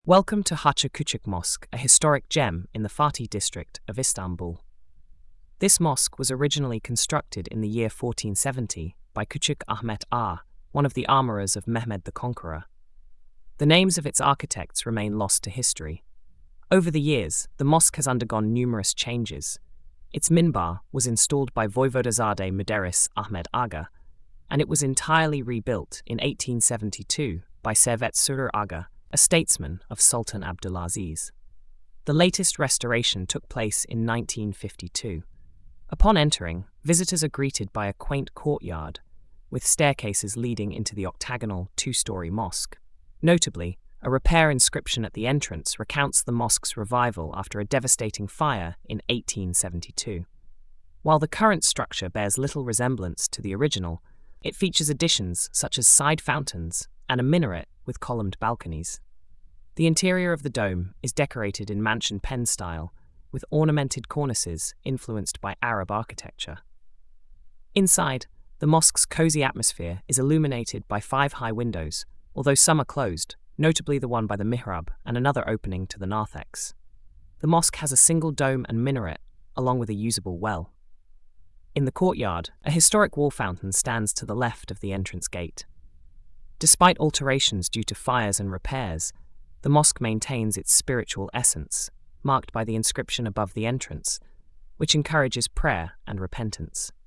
Welcome to Haça Küçük Mosque, a historic gem in the Fatih district of Istanbul. This mosque was originally constructed in the year 1470 by Küçük Ahmet Ağa, one of the armourers of Mehmed the Conqueror. The names of its architects remain lost to history. Over the years, the mosque has undergone numerous changes. Its minbar was installed by Voivodazade Muderis Ahmet Aga, and it was entirely rebuilt in 1872 by Servet Surur Aga, a statesman of Sultan Abdulaziz. The latest restoration took place in 1952. Upon entering, visitors are greeted by a quaint courtyard, with staircases leading into the octagonal two-story mosque. Notably, a repair inscription at the entrance recounts the mosque's revival after a devastating fire in 1872. While the current structure bears little resemblance to the original, it features additions such as side fountains and a minaret with columned balconies. The interior of the dome is decorated in mansion pen style, with ornamented cornices influenced by Arab architecture. Inside, the mosque's cozy atmosphere is illuminated by 5 high windows, although some are closed, notably the one by the mihrab and another opening to the narthex. The mosque has a single dome and minaret, along with a usable well. In the courtyard, a historic wall fountain stands to the left of the entrance gate. Despite alterations due to fires and repairs, the mosque maintains its spiritual essence, marked by the inscription above the entrance, which encourages prayer and repentance.